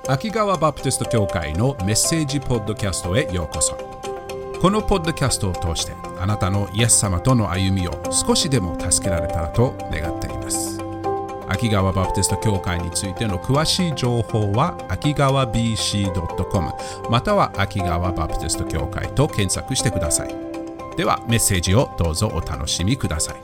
秋川バプテスト教会のメッセージポッドキャストへようこそ。このポッドキャストを通してあなたのイエス様との歩みを少しでも助けられたらと願っています。秋川バプテスト教会についての詳しい情報は秋川 BC.com または秋川バプテスト教会と検索してください。ではメッセージをどうぞお楽しみください。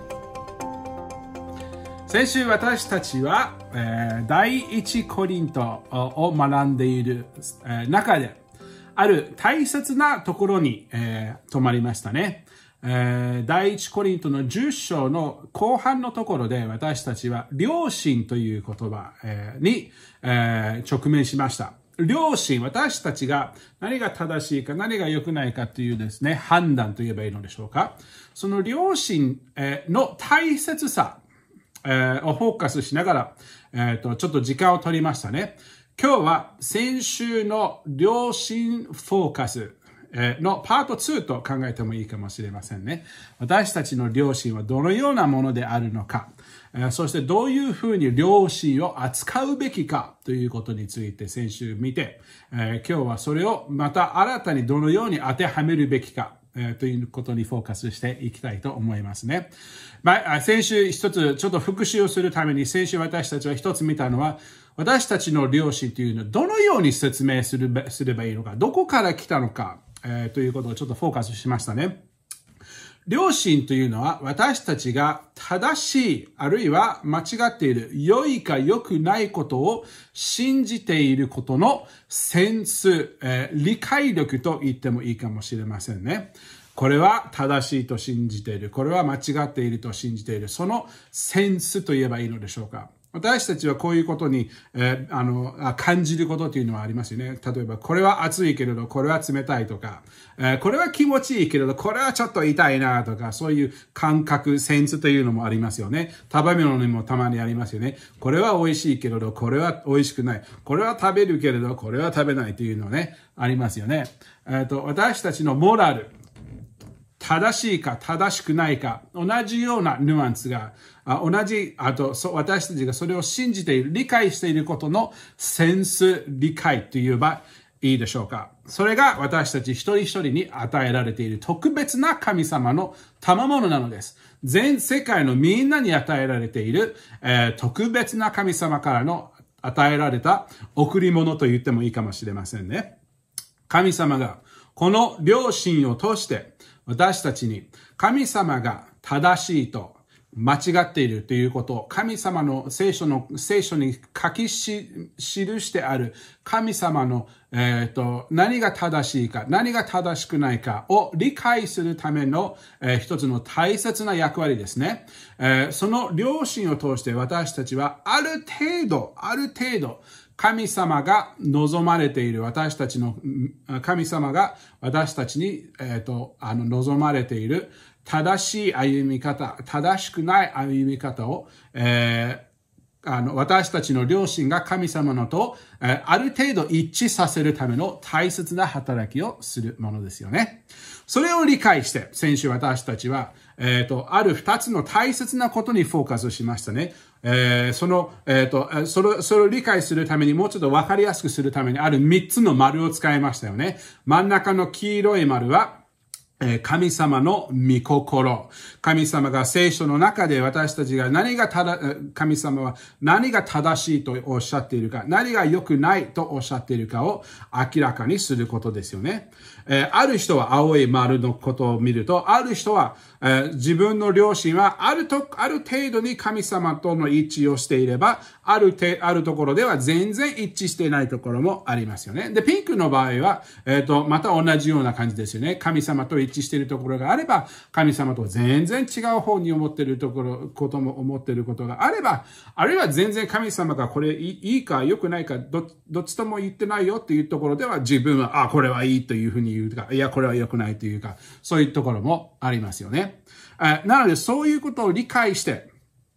先週私たちは、第一コリントを学んでいる、中である大切なところに、止まりましたね。第一コリントの10章の後半のところで私たちは良心という言葉、に、直面しました。良心、私たちが何が正しいか何が良くないかというですね、判断と言えばいいのでしょうか。その良心の大切さをフォーカスしながら、ちょっと時間を取りましたね。今日は先週の良心フォーカスのパート2と考えてもいいかもしれませんね。私たちの良心はどのようなものであるのか、そしてどういうふうに良心を扱うべきかということについて先週見て、今日はそれをまた新たにどのように当てはめるべきか、ということにフォーカスしていきたいと思いますね。先週一つちょっと復習をするために先週私たちは一つ見たのは私たちの良心というのはどのように説明すればいいのか、どこから来たのか、ということをちょっとフォーカスしましたね。良心というのは私たちが正しいあるいは間違っている良いか良くないことを信じていることのセンス、理解力と言ってもいいかもしれませんね。これは正しいと信じている。これは間違っていると信じている。そのセンスと言えばいいのでしょうか。私たちはこういうことに、感じることというのはありますよね。例えば、これは熱いけれど、これは冷たいとか、これは気持ちいいけれど、これはちょっと痛いなとか、そういう感覚、センスというのもありますよね。食べ物にもたまにありますよね。これは美味しいけれど、これは美味しくない。これは食べるけれど、これは食べないというのね、ありますよね。私たちのモラル、正しいか正しくないか、同じようなニュアンスが、私たちがそれを信じている、理解していることのセンス、理解と言えばいいでしょうか。それが私たち一人一人に与えられている特別な神様の賜物なのです。全世界のみんなに与えられている、特別な神様からの与えられた贈り物と言ってもいいかもしれませんね。神様がこの良心を通して私たちに神様が正しいと間違っているということを神様の聖書に書き記してある神様の、何が正しいか何が正しくないかを理解するための、一つの大切な役割ですね。その良心を通して私たちはある程度神様が望まれている神様が私たちに、望まれている正しい歩み方、正しくない歩み方を、私たちの良心が神様のと、ある程度一致させるための大切な働きをするものですよね。それを理解して、先週私たちは、ある二つの大切なことにフォーカスしましたね。それを理解するためにもうちょっとわかりやすくするためにある三つの丸を使いましたよね。真ん中の黄色い丸は、神様の御心。神様が聖書の中で私たちが神様は何が正しいとおっしゃっているか、何が良くないとおっしゃっているかを明らかにすることですよね。ある人は青い丸のことを見ると、ある人は、自分の良心はある程度に神様との一致をしていれば、あるところでは全然一致していないところもありますよね。で、ピンクの場合は、また同じような感じですよね。神様と一致しているところがあれば、神様と全然違う方に思っていることがあれば、あるいは全然神様がこれいいか良くないか、どっちとも言ってないよっていうところでは自分は、これはいいというふうに言うか、いや、これは良くないというか、そういうところもありますよね。なので、そういうことを理解して、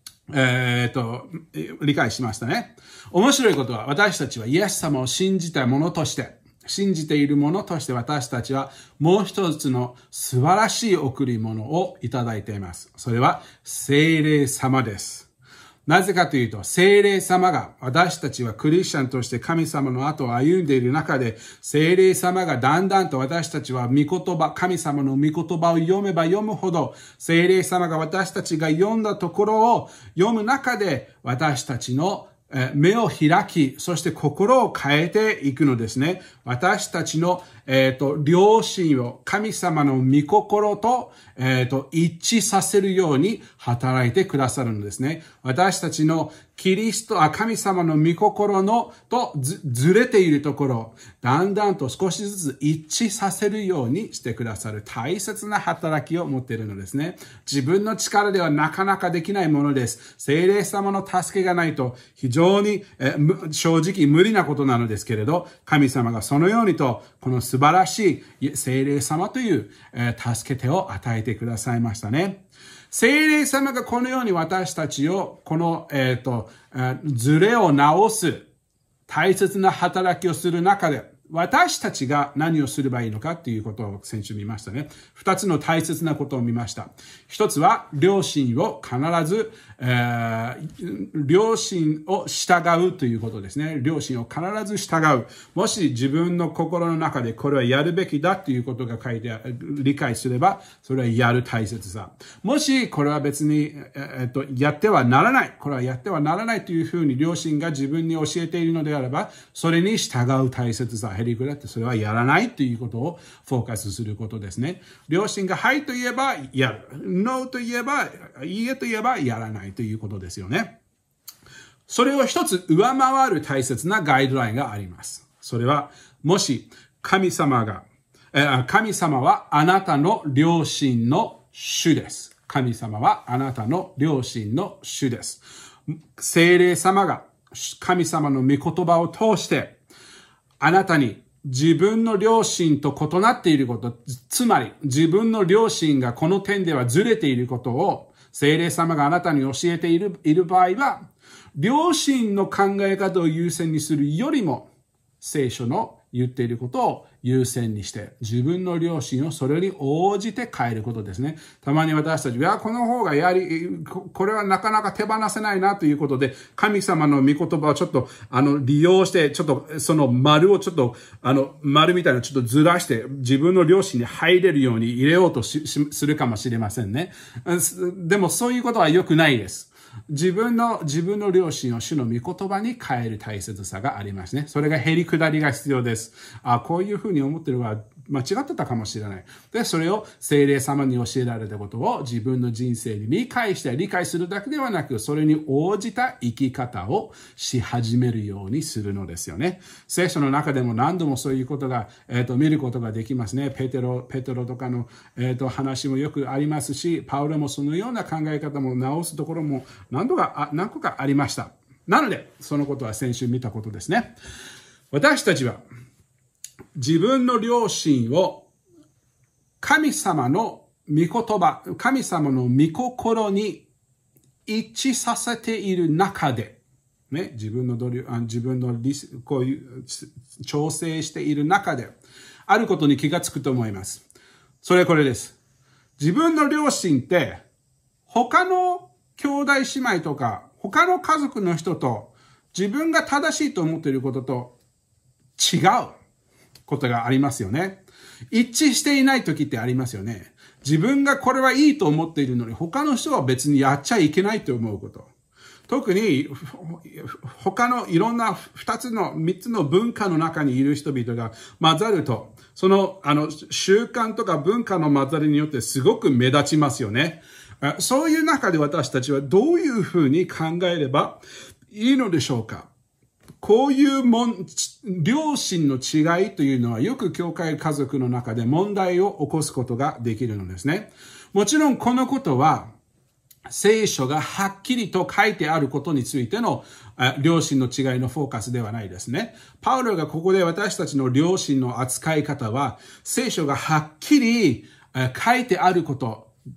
理解しましたね。面白いことは、私たちはイエス様を信じているものとして私たちはもう一つの素晴らしい贈り物をいただいています。それは聖霊様です。 なぜかというと、聖霊様が、私たちはクリスチャンとして神様の後を歩んでいる中で、聖霊様がだんだんと私たちは御言葉、神様の御言葉を読めば読むほど、聖霊様が私たちが読んだところを読む中で、私たちの目を開き、そして心を変えていくのですね。私たちの、良心を神様の御心と、一致させるように働いてくださるのですね。私たちの神様の御心とずれているところ、だんだんと少しずつ一致させるようにしてくださる大切な働きを持っているのですね。自分の力ではなかなかできないものです。聖霊様の助けがないと非常に正直無理なことなのですけれど、神様がそのようにと、この素晴らしい聖霊様という助け手を与えてくださいましたね。聖霊様がこのように私たちを、この、ズレを直す大切な働きをする中で、私たちが何をすればいいのかということを先週見ましたね。二つの大切なことを見ました。一つは、良心を必ず、良心を従うということですね。良心を必ず従う。もし自分の心の中でこれはやるべきだということが書いて理解すれば、それはやる大切さ。もしこれは別に、やってはならない。これはやってはならないというふうに良心が自分に教えているのであれば、それに従う大切さ。へりくだってそれはやらないということをフォーカスすることですね。良心がはいと言えばやる。ノーと言えば、いいえと言えばやらないということですよね。それを一つ上回る大切なガイドラインがあります。それは、もし神様はあなたの良心の主です。神様はあなたの良心の主です。聖霊様が神様の御言葉を通して、あなたに自分の良心と異なっていること、つまり自分の良心がこの点ではずれていることを聖霊様があなたに教えている場合は、良心の考え方を優先にするよりも聖書の言っていることを優先にして自分の良心をそれに応じて変えることですね。たまに私たちはこの方がこれはなかなか手放せないなということで神様の御言葉をちょっと利用してちょっとその丸をちょっと丸みたいなちょっとずらして自分の良心に入れるように入れようとするかもしれませんね。でもそういうことは良くないです。自分の良心を主の御言葉に変える大切さがありますね。それがへりくだりが必要です。こういうふうに思ってるのは間違ってたかもしれない。で、それを聖霊様に教えられたことを自分の人生に理解するだけではなく、それに応じた生き方をし始めるようにするのですよね。聖書の中でも何度もそういうことが、見ることができますね。ペテロとかの、話もよくありますし、パウロもそのような考え方も直すところも何個かありました。なので、そのことは先週見たことですね。私たちは自分の良心を神様の御言葉、神様の御心に一致させている中で、ね、自分のこういう調整している中で、あることに気がつくと思います。それはこれです。自分の良心って、他の兄弟姉妹とか、他の家族の人と、自分が正しいと思っていることと違うことがありますよね。一致していない時ってありますよね。自分がこれはいいと思っているのに、他の人は別にやっちゃいけないと思うこと。特に、他のいろんな3つの文化の中にいる人々が混ざると、その、習慣とか文化の混ざりによってすごく目立ちますよね。そういう中で私たちはどういうふうに考えればいいのでしょうか。こういう良心の違いというのはよく教会家族の中で問題を起こすことができるのですね。もちろんこのことは聖書がはっきりと書いてあることについての良心の違いのフォーカスではないですね。パウロがここで私たちの良心の扱い方は聖書がはっきり書いてあること、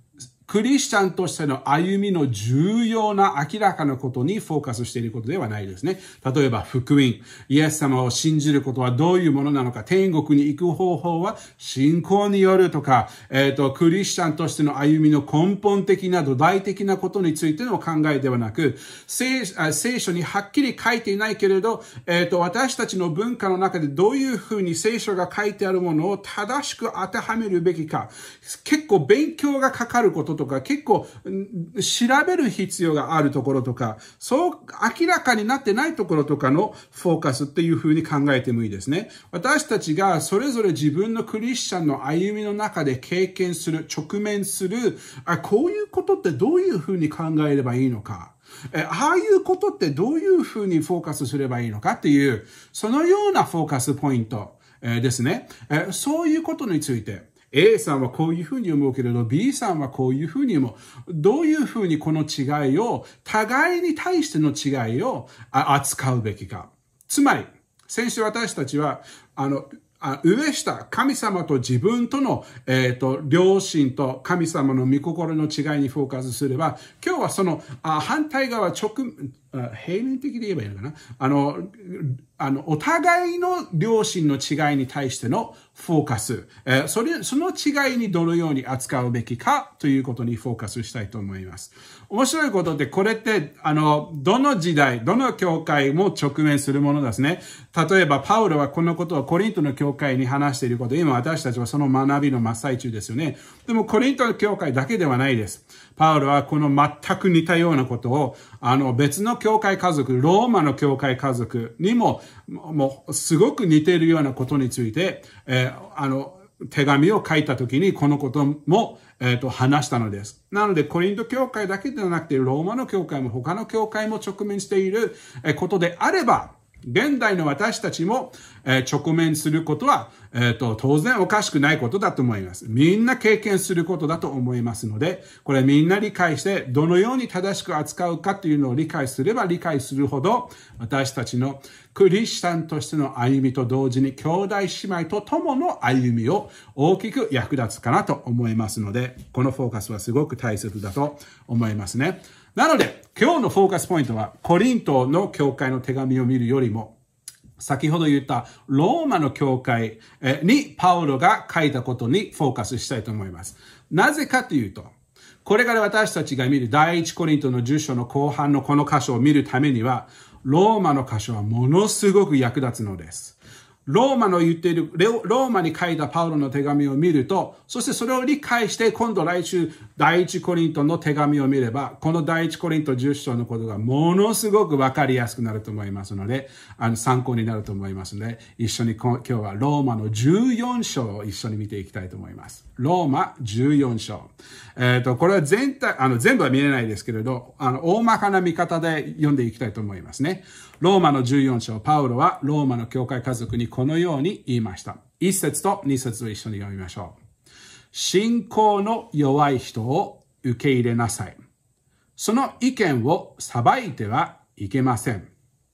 クリスチャンとしての歩みの重要な明らかなことにフォーカスしていることではないですね。例えば福音、イエス様を信じることはどういうものなのか、天国に行く方法は信仰によるとか、クリスチャンとしての歩みの根本的な土台的なことについての考えではなく、聖書にはっきり書いていないけれど、私たちの文化の中でどういうふうに聖書が書いてあるものを正しく当てはめるべきか、結構勉強がかかることとか、結構調べる必要があるところとか、そう明らかになってないところとかのフォーカスっていうふうに考えてもいいですね。私たちがそれぞれ自分のクリスチャンの歩みの中で経験する、直面する、こういうことってどういうふうに考えればいいのか。ああいうことってどういうふうにフォーカスすればいいのかっていう、そのようなフォーカスポイントですね。そういうことについて、A さんはこういうふうに思うけれど、B さんはこういうふうに思う。どういうふうにこの違いを、互いに対しての違いを扱うべきか。つまり、先週私たちは、上下、神様と自分との、良心と神様の御心の違いにフォーカスすれば、今日はその、反対側、平面的で言えばいいのかな。お互いの良心の違いに対してのフォーカス、その違いにどのように扱うべきかということにフォーカスしたいと思います。面白いことで、これって、どの時代、どの教会も直面するものですね。例えば、パウロはこのことをコリントの教会に話していること、今私たちはその学びの真っ最中ですよね。でも、コリントの教会だけではないです。パウロはこの全く似たようなことを、別の教会家族、ローマの教会家族にもうすごく似ているようなことについて、手紙を書いたときにこのことも、話したのです。なので、コリント教会だけではなくて、ローマの教会も他の教会も直面していることであれば、現代の私たちも直面することは、当然おかしくないことだと思います。みんな経験することだと思いますので、これみんな理解して、どのように正しく扱うかというのを理解すれば理解するほど、私たちのクリスチャンとしての歩みと同時に、兄弟姉妹と共の歩みを大きく役立つかなと思いますので、このフォーカスはすごく大切だと思いますね。なので、今日のフォーカスポイントは、コリントの教会の手紙を見るよりも、先ほど言ったローマの教会にパウロが書いたことにフォーカスしたいと思います。なぜかというと、これから私たちが見る第一コリントの10章の後半のこの箇所を見るためには、ローマの箇所はものすごく役立つのです。ローマの言っている、ローマに書いたパウロの手紙を見ると、そしてそれを理解して、今度来週、第一コリントの手紙を見れば、この第一コリント10章のことがものすごくわかりやすくなると思いますので、参考になると思いますので、一緒に今日はローマの14章を一緒に見ていきたいと思います。ローマ14章。これは全部は見れないですけれど、大まかな見方で読んでいきたいと思いますね。ローマの14章、パウロはローマの教会家族にこのように言いました。1節と2節を一緒に読みましょう。信仰の弱い人を受け入れなさい。その意見を裁いてはいけません。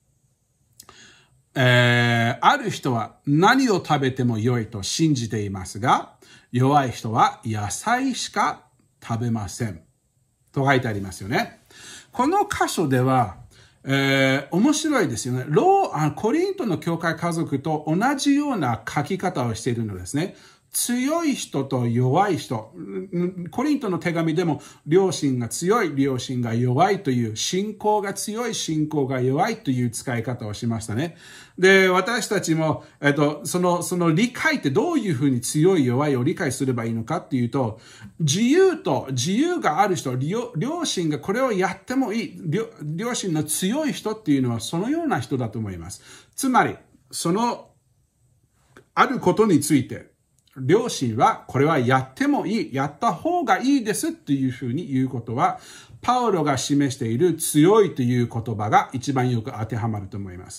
ある人は何を食べても良いと信じていますが、弱い人は野菜しか食べません。と書いてありますよね。この箇所では、面白いですよね。コリントの教会家族と同じような書き方をしているのですね。強い人と弱い人。コリントの手紙でも、良心が強い、良心が弱いという、信仰が強い、信仰が弱いという使い方をしましたね。で、私たちも、その理解ってどういうふうに強い弱いを理解すればいいのかっていうと、自由がある人、良心がこれをやってもいい、良心の強い人っていうのはそのような人だと思います。つまり、あることについて、良心はこれはやってもいい、やった方がいいですっていうふうに言うことは、パウロが示している強いという言葉が一番よく当てはまると思います。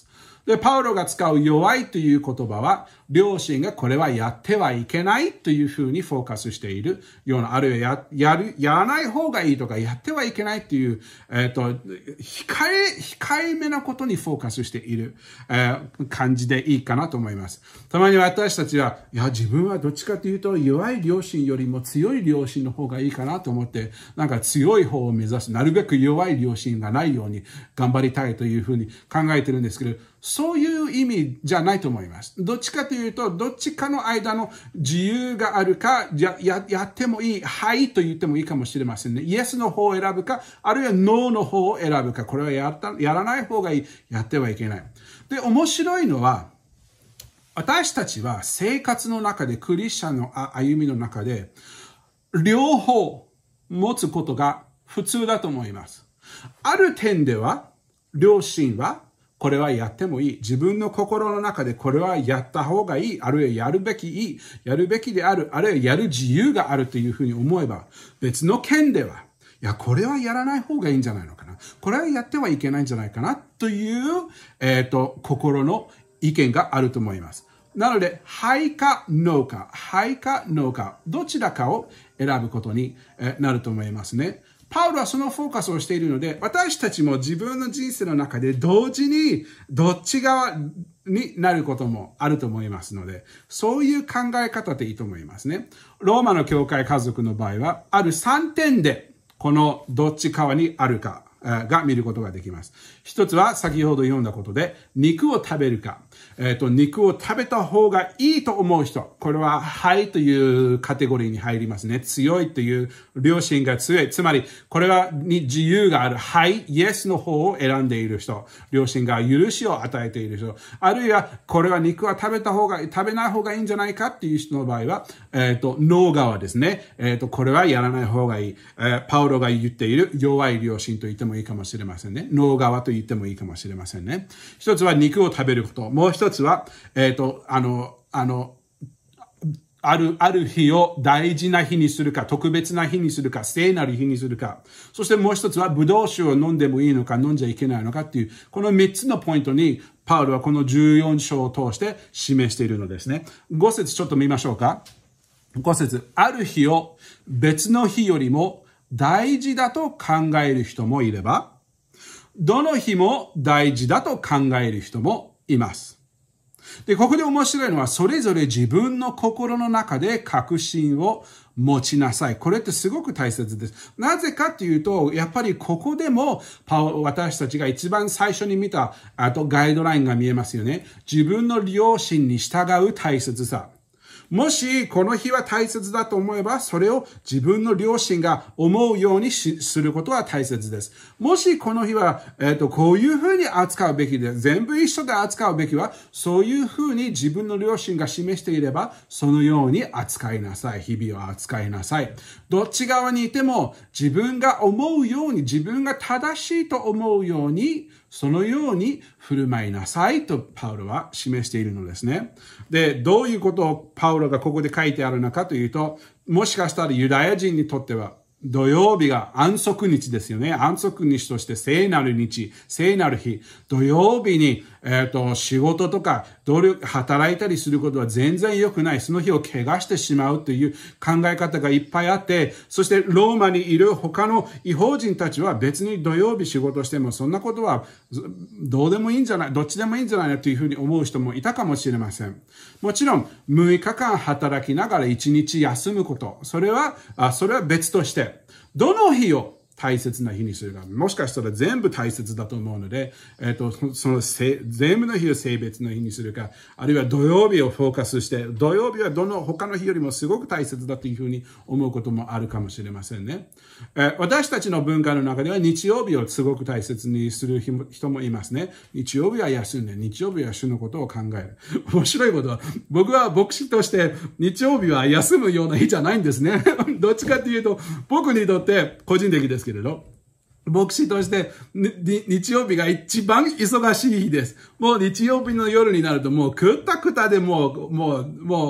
で、パウロが使う弱いという言葉は、両親がこれはやってはいけないというふうにフォーカスしているような、あるいはやらない方がいいとか、やってはいけないという、控えめなことにフォーカスしている、感じでいいかなと思います。たまに私たちは、いや、自分はどっちかというと、弱い両親よりも強い両親の方がいいかなと思って、なんか強い方を目指す、なるべく弱い両親がないように頑張りたいというふうに考えてるんですけど、そういう意味じゃないと思います。どっちかというと、どっちかの間の自由があるか、やってもいい、はいと言ってもいいかもしれませんね。イエスの方を選ぶか、あるいはノーの方を選ぶか、これはやらない方がいい、やってはいけない。で、面白いのは、私たちは生活の中で、クリスチャンの歩みの中で、両方持つことが普通だと思います。ある点では、両親は、これはやってもいい。自分の心の中でこれはやった方がいい。あるいはやるべきである。あるいはやる自由があるというふうに思えば、別の件では、いや、これはやらない方がいいんじゃないのかな。これはやってはいけないんじゃないかな。という、心の意見があると思います。なので、はいかノーか、はいかノーか、どちらかを選ぶことになると思いますね。パウロはそのフォーカスをしているので、私たちも自分の人生の中で同時にどっち側になることもあると思いますので、そういう考え方でいいと思いますね。ローマの教会家族の場合は、ある3点でこのどっち側にあるかが見ることができます。一つは先ほど読んだことで、肉を食べるか。肉を食べた方がいいと思う人。これは、はいというカテゴリーに入りますね。強いという良心が強い。つまり、これはに自由がある。はい、イエスの方を選んでいる人。良心が許しを与えている人。あるいは、これは肉は食べない方がいいんじゃないかっていう人の場合は、ノー側ですね。これはやらない方がいい。パウロが言っている弱い良心と言ってもいいかもしれませんね。ノー側と言ってもいいかもしれませんね。一つは肉を食べること。もう一つは、ある日を大事な日にするか、特別な日にするか、聖なる日にするか。そしてもう一つは、ブドウ酒を飲んでもいいのか、飲んじゃいけないのかっていう、この3つのポイントに、パウロはこの14章を通して示しているのですね。5節ちょっと見ましょうか。5節、ある日を別の日よりも大事だと考える人もいれば、どの日も大事だと考える人もいます。で、ここで面白いのは、それぞれ自分の心の中で確信を持ちなさい。これってすごく大切です。なぜかというと、やっぱりここでも、私たちが一番最初に見た、ガイドラインが見えますよね。自分の良心に従う大切さ。もし、この日は大切だと思えば、それを自分の良心が思うようにすることは大切です。もし、この日は、こういうふうに扱うべきで、全部一緒で扱うべきは、そういうふうに自分の良心が示していれば、そのように扱いなさい。日々を扱いなさい。どっち側にいても、自分が思うように、自分が正しいと思うように、そのように振る舞いなさいとパウロは示しているのですね。で、どういうことをパウロがここで書いてあるのかというと、もしかしたらユダヤ人にとっては土曜日が安息日ですよね。安息日として聖なる日、聖なる日。土曜日に、仕事とか働いたりすることは全然良くない。その日を怪我してしまうという考え方がいっぱいあって、そしてローマにいる他の異邦人たちは別に土曜日仕事してもそんなことはどうでもいいんじゃない、どっちでもいいんじゃないというふうに思う人もいたかもしれません。もちろん6日間働きながら1日休むこと、それは別として、どの日を大切な日にするか。もしかしたら全部大切だと思うので、その全部の日を性別の日にするか、あるいは土曜日をフォーカスして、土曜日は他の日よりもすごく大切だというふうに思うこともあるかもしれませんね。私たちの文化の中では日曜日をすごく大切にする人もいますね。日曜日は休んで、日曜日は主のことを考える。面白いことは、僕は牧師として日曜日は休むような日じゃないんですね。どっちかというと、僕にとって個人的ですけれど、牧師として日曜日が一番忙しい日です。もう日曜日の夜になるともうくったくたでもう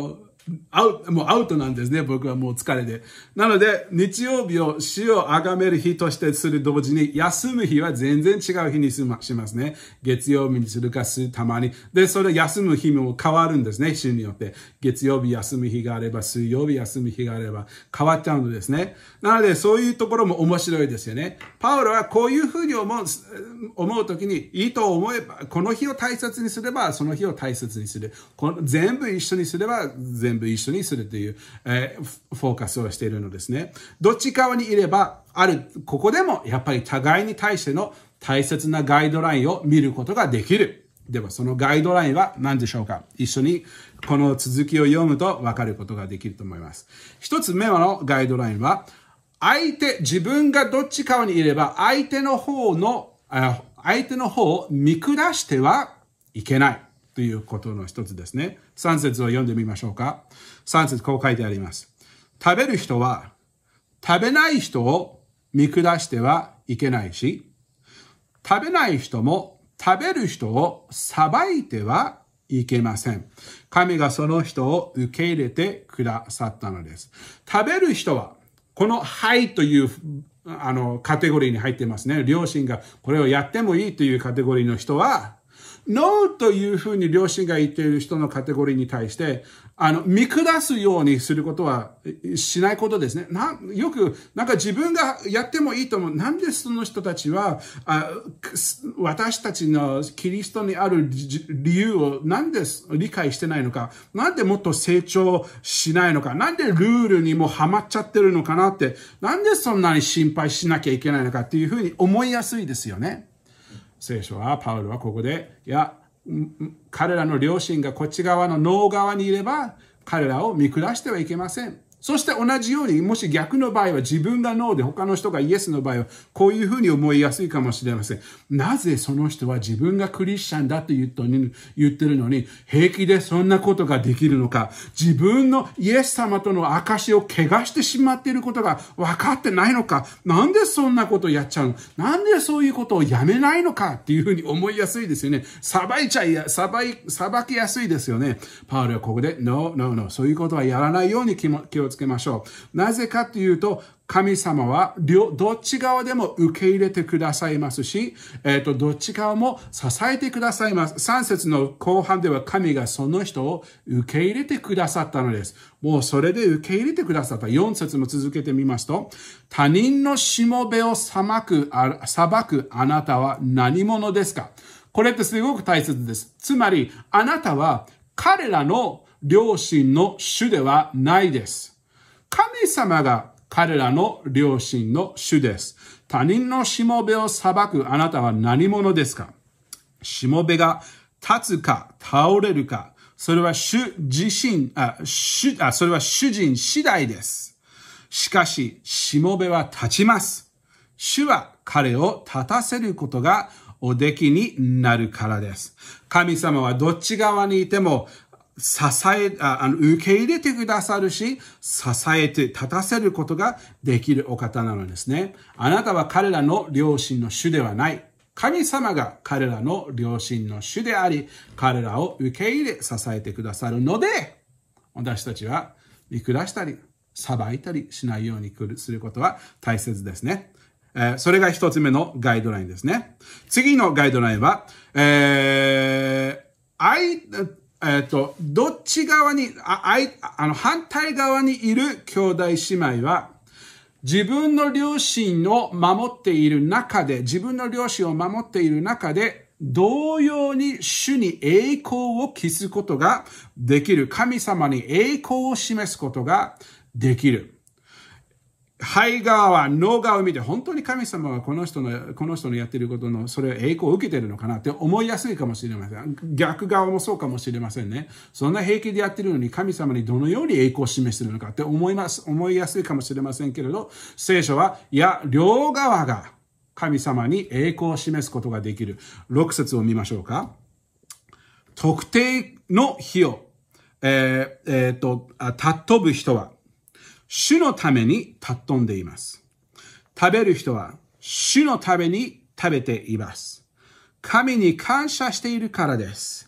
もうアウトなんですね。僕はもう疲れて。なので、日曜日を主を崇める日としてする同時に、休む日は全然違う日にしますね。月曜日にするかたまに。で、それ休む日も変わるんですね。週によって。月曜日休む日があれば、水曜日休む日があれば、変わっちゃうのですね。なので、そういうところも面白いですよね。パウロはこういうふうに思うときに、いいと思えば、この日を大切にすれば、その日を大切にする。全部一緒にすれば、全部一緒にするという、フォーカスをしているのですね。どっち側にいれば、ここでもやっぱり互いに対しての大切なガイドラインを見ることができる。では、そのガイドラインは何でしょうか？一緒にこの続きを読むと分かることができると思います。一つ目のガイドラインは、自分がどっち側にいれば、相手の方を見下してはいけない。ということの一つですね。3節を読んでみましょうか。3節こう書いてあります。食べる人は食べない人を見下してはいけないし、食べない人も食べる人を裁いてはいけません。神がその人を受け入れてくださったのです。食べる人は、このはいというカテゴリーに入っていますね。両親がこれをやってもいいというカテゴリーの人は、ノーというふうに両親が言っている人のカテゴリーに対して、見下すようにすることはしないことですね。よく、自分がやってもいいと思う。なんでその人たちは、私たちのキリストにある理由をなんで理解してないのか。なんでもっと成長しないのか。なんでルールにもハマっちゃってるのかなって。なんでそんなに心配しなきゃいけないのかっていうふうに思いやすいですよね。聖書は、パウロはここで、彼らの両親がこっち側の脳側にいれば、彼らを見下してはいけません。そして同じように、もし逆の場合は自分がノーで他の人がイエスの場合は、こういうふうに思いやすいかもしれません。なぜその人は自分がクリスチャンだと言ってるのに、平気でそんなことができるのか、自分のイエス様との証を怪我してしまっていることが分かってないのか、なんでそんなことをやっちゃうの、なんでそういうことをやめないのかっていうふうに思いやすいですよね。裁きやすいですよね。パウロはここで、No, そういうことはやらないように気をつけましょう。なぜかというと、神様はどっち側でも受け入れてくださいますし、どっち側も支えてくださいます。3節の後半では神がその人を受け入れてくださったのです。もうそれで受け入れてくださった。4節も続けてみますと、他人のしもべを裁くあなたは何者ですか？これってすごく大切です。つまり、あなたは彼らの良心の主ではないです。神様が彼らの良心の主です。他人のしもべを裁くあなたは何者ですか？しもべが立つか倒れるか、それはそれは主人次第です。しかし、しもべは立ちます。主は彼を立たせることがおできになるからです。神様はどっち側にいても受け入れてくださるし、支えて立たせることができるお方なのですね。あなたは彼らの良心の主ではない。神様が彼らの良心の主であり、彼らを受け入れ支えてくださるので、私たちは見下したり、裁いたりしないようにすることは大切ですね。それが一つ目のガイドラインですね。次のガイドラインは、どっち側に、反対側にいる兄弟姉妹は、自分の両親を守っている中で、同様に主に栄光を期すことができる。神様に栄光を示すことができる。はい側はノー側を見て、本当に神様はこの人のやっていることの、それを栄光を受けているのかなって思いやすいかもしれません。逆側もそうかもしれませんね。そんな平気でやっているのに神様にどのように栄光を示しているのかって思いやすいかもしれませんけれど、聖書は、両側が神様に栄光を示すことができる。6節を見ましょうか。特定の日を、尊ぶ人は、主のために尊んでいます。食べる人は主のために食べています。神に感謝しているからです。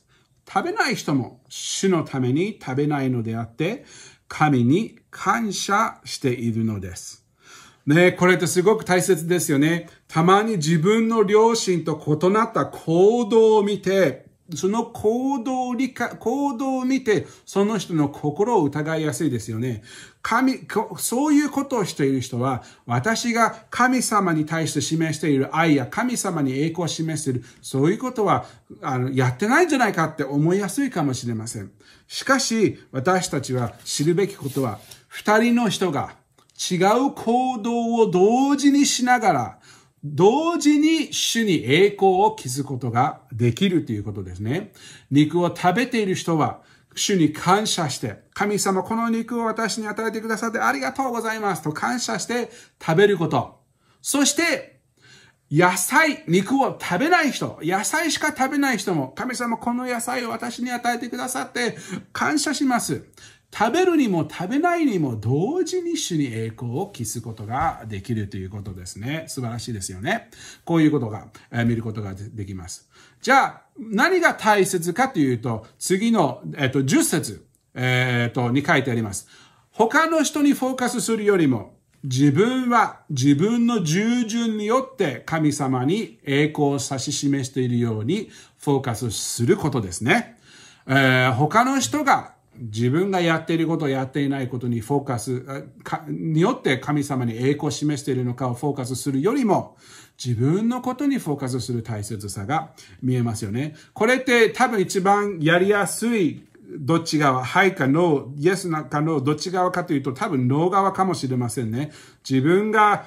食べない人も主のために食べないのであって、神に感謝しているのです。ね、これってすごく大切ですよね。たまに自分の良心と異なった行動を見て、その行動を見て、その人の心を疑いやすいですよね。そういうことをしている人は、私が神様に対して示している愛や神様に栄光を示している、そういうことは、やってないんじゃないかって思いやすいかもしれません。しかし、私たちは知るべきことは、二人の人が違う行動を同時にしながら、同時に主に栄光を築くことができるということですね。肉を食べている人は、主に感謝して、神様この肉を私に与えてくださってありがとうございますと感謝して食べること。そして、肉を食べない人、野菜しか食べない人も、神様この野菜を私に与えてくださって感謝します。食べるにも食べないにも同時に主に栄光を期すことができるということですね。素晴らしいですよね。こういうことが見ることができます。じゃあ、何が大切かというと、次の、10節、に書いてあります。他の人にフォーカスするよりも、自分は自分の従順によって神様に栄光を指し示しているようにフォーカスすることですね。他の人が自分がやっていることをやっていないことにフォーカスによって神様に栄光を示しているのかをフォーカスするよりも自分のことにフォーカスする大切さが見えますよね。これって多分一番やりやすいどっち側、はいかノー、イエスかノー、どっち側かというと多分ノー側かもしれませんね。自分が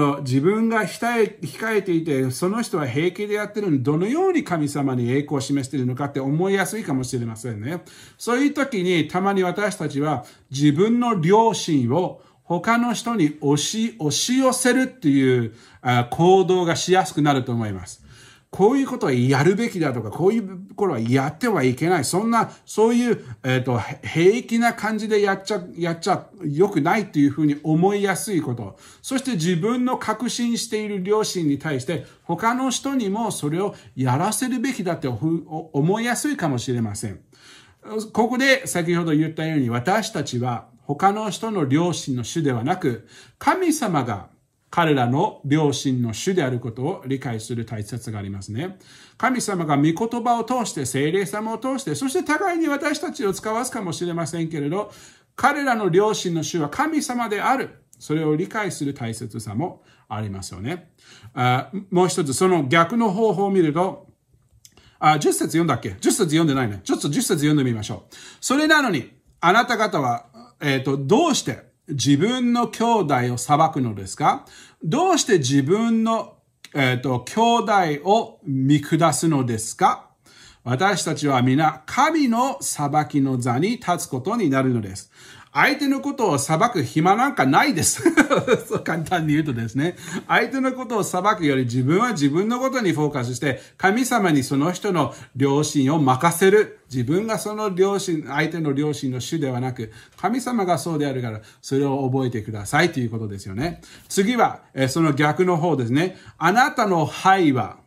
控えていて、その人は平気でやってるのに、どのように神様に栄光を示しているのかって思いやすいかもしれませんね。そういう時に、たまに私たちは自分の良心を他の人に押し寄せるっていう行動がしやすくなると思います。こういうことはやるべきだとか、こういうことはやってはいけない。そういう、平気な感じでやっちゃ良くないというふうに思いやすいこと。そして自分の確信している良心に対して、他の人にもそれをやらせるべきだって思いやすいかもしれません。ここで先ほど言ったように、私たちは他の人の良心の主ではなく、神様が彼らの良心の主であることを理解する大切さがありますね。神様が御言葉を通して、聖霊様を通して、そして互いに私たちを使わすかもしれませんけれど、彼らの良心の主は神様である。それを理解する大切さもありますよね。もう一つ、その逆の方法を見ると、10節読んだっけ ?10 節読んでないね。ちょっと10節読んでみましょう。それなのに、あなた方は、どうして自分の兄弟を裁くのですか？どうして自分の、兄弟を見下すのですか？私たちは皆神の裁きの座に立つことになるのです。相手のことを裁く暇なんかないです。そう簡単に言うとですね。相手のことを裁くより自分は自分のことにフォーカスして、神様にその人の良心を任せる。自分がその相手の良心の主ではなく、神様がそうであるから、それを覚えてくださいということですよね。次は、その逆の方ですね。あなたのはいは、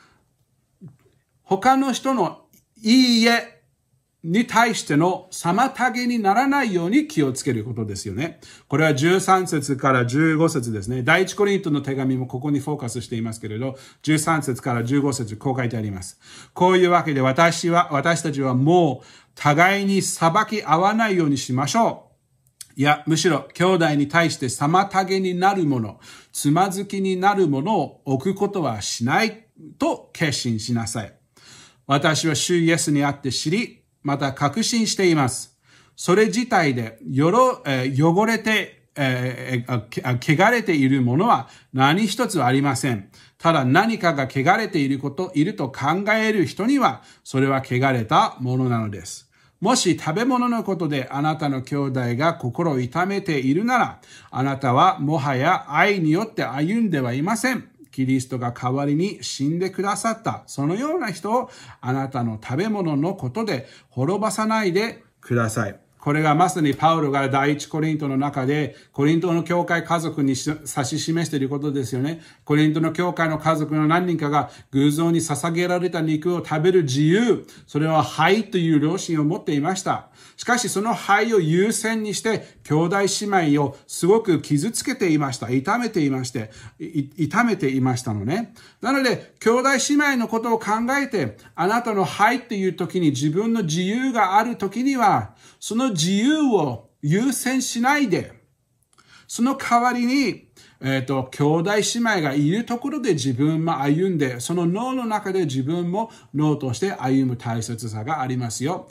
他の人のいいえ、に対しての妨げにならないように気をつけることですよね。これは13節から15節ですね。第一コリントの手紙もここにフォーカスしていますけれど、13節から15節こう書いてあります。こういうわけで私たちはもう互いに裁き合わないようにしましょう。いや、むしろ兄弟に対して妨げになるもの、つまずきになるものを置くことはしないと決心しなさい。私は主イエスにあって知り、また確信しています。それ自体で汚れて、汚れているものは何一つありません。ただ何かが汚れていると考える人には、それは汚れたものなのです。もし食べ物のことであなたの兄弟が心を痛めているなら、あなたはもはや愛によって歩んではいません。キリストが代わりに死んでくださった。そのような人をあなたの食べ物のことで滅ばさないでください。 これがまさにパウロが第一コリントの中で、コリントの教会家族に指し示していることですよね。コリントの教会の家族の何人かが偶像に捧げられた肉を食べる自由、それは灰という良心を持っていました。しかしその灰を優先にして、兄弟姉妹をすごく傷つけていました。痛めていましたのね。なので、兄弟姉妹のことを考えて、あなたの灰っていう時に自分の自由がある時には、その自由を優先しないで、その代わりに、兄弟姉妹がいるところで自分も歩んで、その脳の中で自分も脳として歩む大切さがありますよ。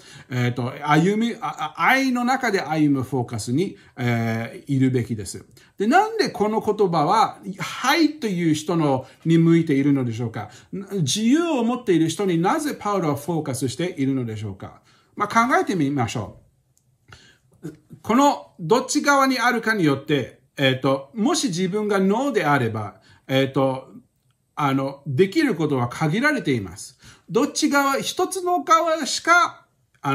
愛の中で歩むフォーカスに、いるべきです。で、なんでこの言葉は、はいという人に向いているのでしょうか？自由を持っている人になぜパウロはフォーカスしているのでしょうか？考えてみましょう。このどっち側にあるかによって、もし自分がノーであれば、できることは限られています。どっち側、一つの側しか、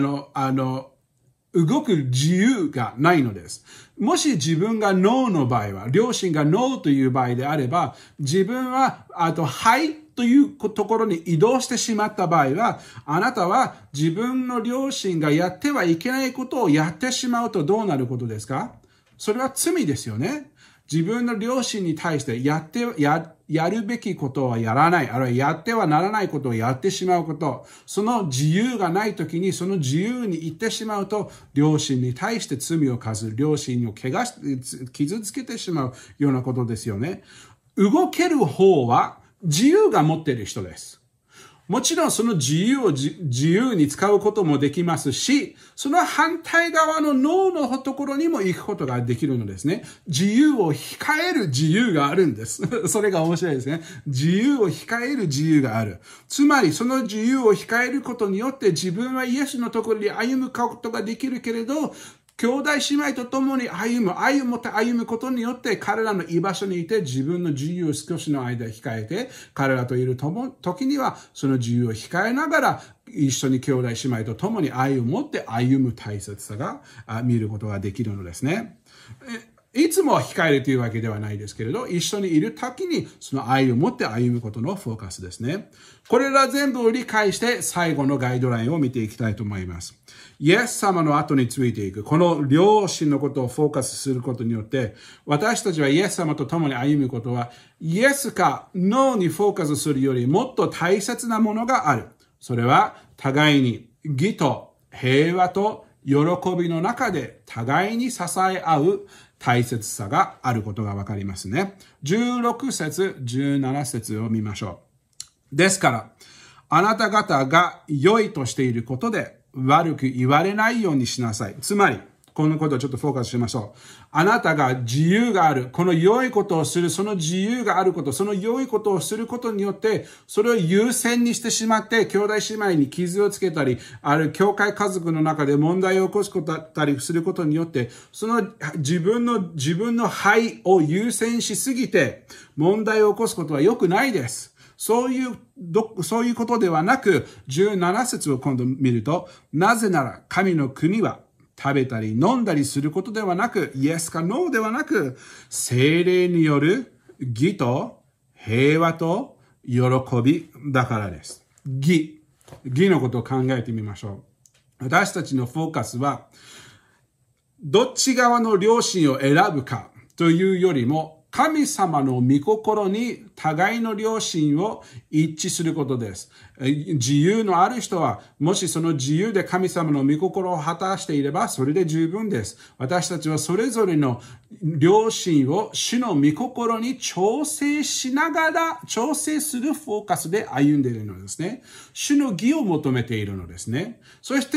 動く自由がないのです。もし自分がノーの場合は、両親がノーという場合であれば、自分は、はいというところに移動してしまった場合は、あなたは自分の両親がやってはいけないことをやってしまうとどうなることですか？それは罪ですよね。自分の両親に対してやるべきことはやらない。あるいはやってはならないことをやってしまうこと。その自由がないときにその自由に行ってしまうと、両親に対して罪を犯す。両親を傷つけてしまうようなことですよね。動ける方は自由が持っている人です。もちろんその自由を自由に使うこともできますし、その反対側の脳のところにも行くことができるのですね。自由を控える自由があるんです。それが面白いですね。自由を控える自由がある。つまりその自由を控えることによって自分はイエスのところに歩むことができるけれど、兄弟姉妹と共に愛を持って歩むことによって彼らの居場所にいて自分の自由を少しの間控えて彼らといる時にはその自由を控えながら一緒に兄弟姉妹と共に愛を持って歩む大切さが見ることができるのですね。いつも控えるというわけではないですけれど、一緒にいる時にその愛を持って歩むことのフォーカスですね。これら全部を理解して最後のガイドラインを見ていきたいと思います。イエス様の後についていく。この両親のことをフォーカスすることによって、私たちはイエス様と共に歩むことは、イエスかノーにフォーカスするよりもっと大切なものがある。それは互いに義と平和と喜びの中で互いに支え合う大切さがあることがわかりますね。16節、17節を見ましょう。ですから、あなた方が良いとしていることで悪く言われないようにしなさい。つまり、このことをちょっとフォーカスしましょう。あなたが自由がある。この良いことをする。その自由があること。その良いことをすることによって、それを優先にしてしまって、兄弟姉妹に傷をつけたり、ある教会家族の中で問題を起こすことだったりすることによって、その自分の愛を優先しすぎて、問題を起こすことは良くないです。そういうことではなく、17節を今度見ると、なぜなら神の国は、食べたり飲んだりすることではなく、イエスかノーではなく、聖霊による義と平和と喜びだからです。義のことを考えてみましょう。私たちのフォーカスは、どっち側の良心を選ぶかというよりも、神様の御心に互いの良心を一致することです。自由のある人は、もしその自由で神様の御心を果たしていれば、それで十分です。私たちはそれぞれの良心を主の御心に調整しながら、調整するフォーカスで歩んでいるのですね。主の義を求めているのですね。そして、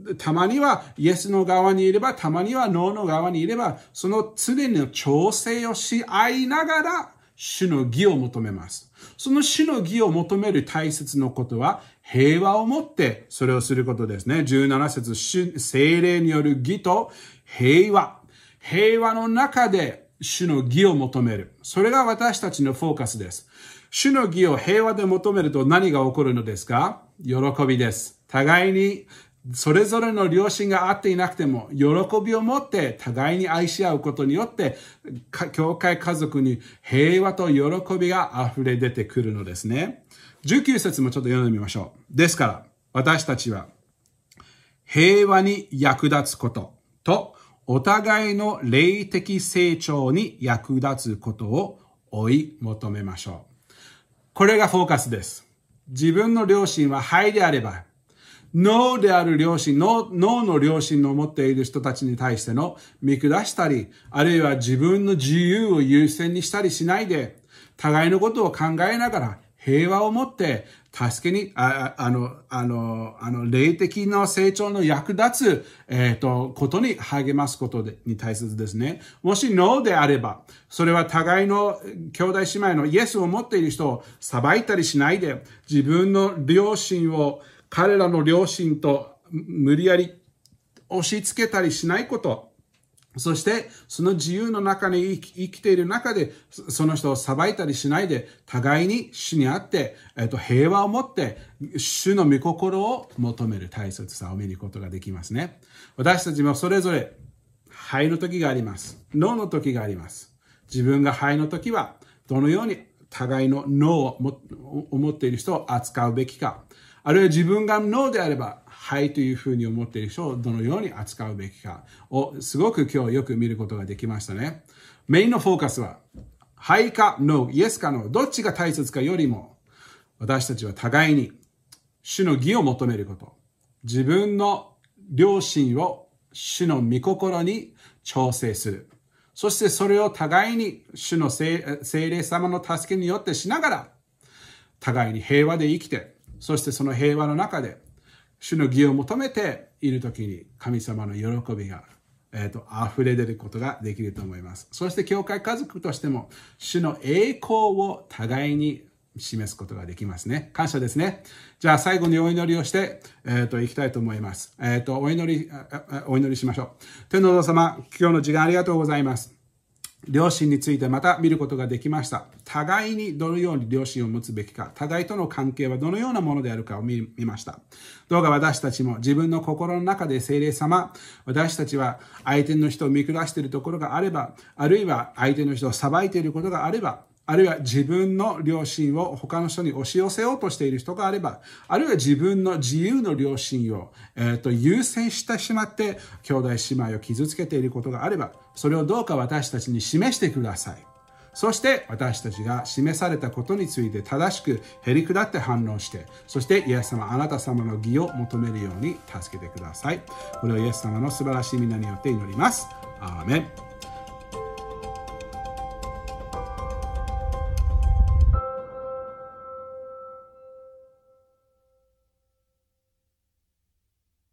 たまにはイエスの側にいれば、たまにはノーの側にいれば、その常に調整をし合いながら、主の義を求めます。その主の義を求める大切なことは、平和を持ってそれをすることですね。17節、聖霊による義と平和。平和の中で主の義を求める。それが私たちのフォーカスです。主の義を平和で求めると何が起こるのですか？喜びです。互いにそれぞれの良心があっていなくても、喜びを持って互いに愛し合うことによって、教会家族に平和と喜びが溢れ出てくるのですね。19節もちょっと読んでみましょう。ですから、私たちは平和に役立つことと、お互いの霊的成長に役立つことを追い求めましょう。これがフォーカスです。自分の良心ははいであれば、脳である良心、脳の良心を持っている人たちに対しての見下したり、あるいは自分の自由を優先にしたりしないで、互いのことを考えながら平和を持って助けに、霊的な成長の役立つ、ことに励ますことに大切ですね。もしノーであれば、それは互いの兄弟姉妹のイエスを持っている人を裁いたりしないで、自分の良心を彼らの良心と無理やり押し付けたりしないこと。そして、その自由の中に生きている中で、その人を裁いたりしないで、互いに主にあって、平和を持って、主の御心を求める大切さを見ることができますね。私たちもそれぞれ、はいの時があります。ノーの時があります。自分がはいの時は、どのように互いのノーを持っている人を扱うべきか。あるいは自分がノーであれば、はいというふうに思っている人をどのように扱うべきかをすごく今日よく見ることができましたね。メインのフォーカスは、はいかノー、イエスかノー、どっちが大切かよりも、私たちは互いに主の義を求めること。自分の良心を主の御心に調整する。そしてそれを互いに主の聖霊様の助けによってしながら、互いに平和で生きて、そしてその平和の中で、主の義を求めているときに神様の喜びが、溢れ出ることができると思います。そして教会家族としても主の栄光を互いに示すことができますね。感謝ですね。じゃあ最後にお祈りをして、いきたいと思います。お祈りしましょう。天のお父様、今日の時間ありがとうございます。良心についてまた見ることができました。互いにどのように良心を持つべきか、互いとの関係はどのようなものであるかを見ました。どうか私たちも自分の心の中で聖霊様、私たちは相手の人を見下しているところがあれば、あるいは相手の人を裁いていることがあれば、あるいは自分の良心を他の人に押し寄せようとしている人があれば、あるいは自分の自由の良心を、優先してしまって兄弟姉妹を傷つけていることがあれば、それをどうか私たちに示してください。そして私たちが示されたことについて正しくへり下って反応して、そしてイエス様、あなた様の義を求めるように助けてください。これをイエス様の素晴らしい皆によって祈ります。アーメン。